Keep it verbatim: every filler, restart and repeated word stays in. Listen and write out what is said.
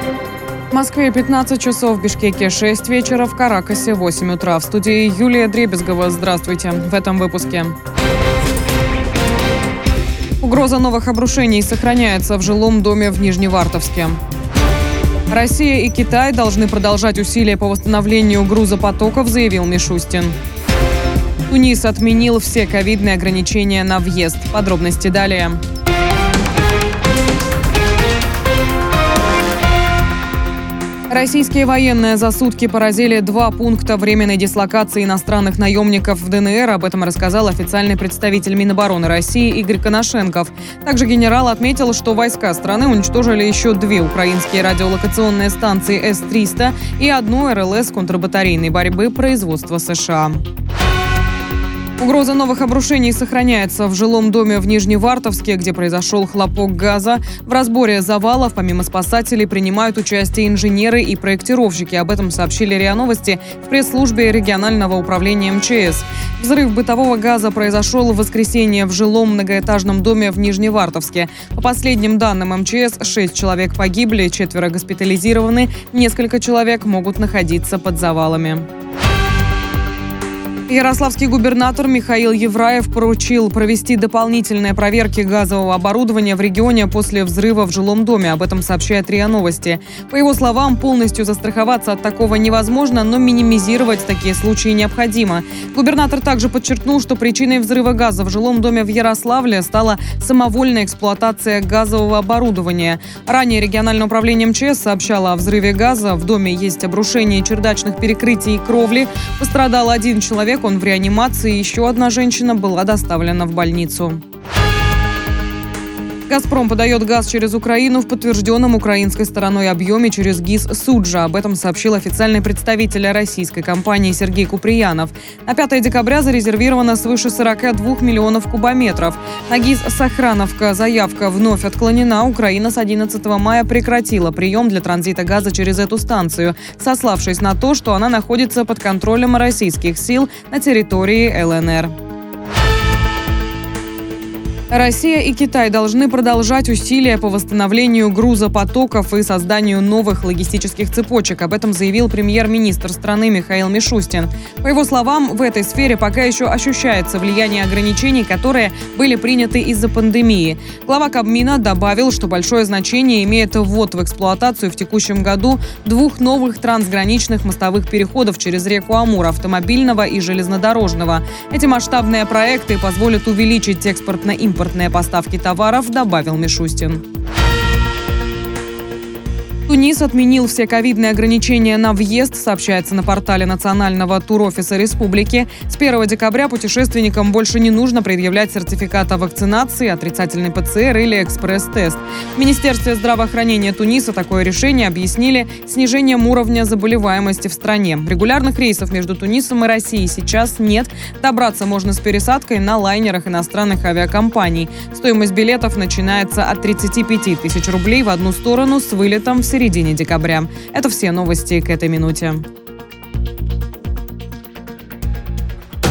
В Москве пятнадцать часов, в Бишкеке шесть вечера, в Каракасе восемь утра. В студии Юлия Дребезгова. Здравствуйте. В этом выпуске. Угроза новых обрушений сохраняется в жилом доме в Нижневартовске. Россия и Китай должны продолжать усилия по восстановлению грузопотоков, заявил Мишустин. Тунис отменил все ковидные ограничения на въезд. Подробности далее. Российские военные за сутки поразили два пункта временной дислокации иностранных наемников в ДНР. Об этом рассказал официальный представитель Минобороны России Игорь Коношенков. Также генерал отметил, что войска страны уничтожили еще две украинские радиолокационные станции С триста и одну эр эл эс контрбатарейной борьбы производства США. Угроза новых обрушений сохраняется в жилом доме в Нижневартовске, где произошел хлопок газа. В разборе завалов помимо спасателей принимают участие инженеры и проектировщики. Об этом сообщили РИА Новости в пресс-службе регионального управления эм че эс. Взрыв бытового газа произошел в воскресенье в жилом многоэтажном доме в Нижневартовске. По последним данным эм че эс, шесть человек погибли, четверо госпитализированы, несколько человек могут находиться под завалами. Ярославский губернатор Михаил Евраев поручил провести дополнительные проверки газового оборудования в регионе после взрыва в жилом доме. Об этом сообщает РИА Новости. По его словам, полностью застраховаться от такого невозможно, но минимизировать такие случаи необходимо. Губернатор также подчеркнул, что причиной взрыва газа в жилом доме в Ярославле стала самовольная эксплуатация газового оборудования. Ранее региональное управление эм че эс сообщало о взрыве газа. В доме есть обрушение чердачных перекрытий и кровли. Пострадал один человек. Он в реанимации, еще одна женщина была доставлена в больницу. «Газпром» подает газ через Украину в подтвержденном украинской стороной объеме через ГИС «Суджа». Об этом сообщил официальный представитель российской компании Сергей Куприянов. На пятое декабря зарезервировано свыше сорок два миллионов кубометров. На ГИС «Сохрановка» заявка вновь отклонена. Украина с одиннадцатого мая прекратила прием для транзита газа через эту станцию, сославшись на то, что она находится под контролем российских сил на территории эл эн эр. Россия и Китай должны продолжать усилия по восстановлению грузопотоков и созданию новых логистических цепочек. Об этом заявил премьер-министр страны Михаил Мишустин. По его словам, в этой сфере пока еще ощущается влияние ограничений, которые были приняты из-за пандемии. Глава Кабмина добавил, что большое значение имеет ввод в эксплуатацию в текущем году двух новых трансграничных мостовых переходов через реку Амур – автомобильного и железнодорожного. Эти масштабные проекты позволят увеличить экспортно-импортные Импортные поставки товаров, добавил Мишустин. Тунис отменил все ковидные ограничения на въезд, сообщается на портале Национального турофиса республики. С первого декабря путешественникам больше не нужно предъявлять сертификат о вакцинации, отрицательный пэ цэ эр или экспресс-тест. В Министерстве здравоохранения Туниса такое решение объяснили снижением уровня заболеваемости в стране. Регулярных рейсов между Тунисом и Россией сейчас нет. Добраться можно с пересадкой на лайнерах иностранных авиакомпаний. Стоимость билетов начинается от тридцати пяти тысяч рублей в одну сторону с вылетом в середине декабря. Это все новости к этой минуте.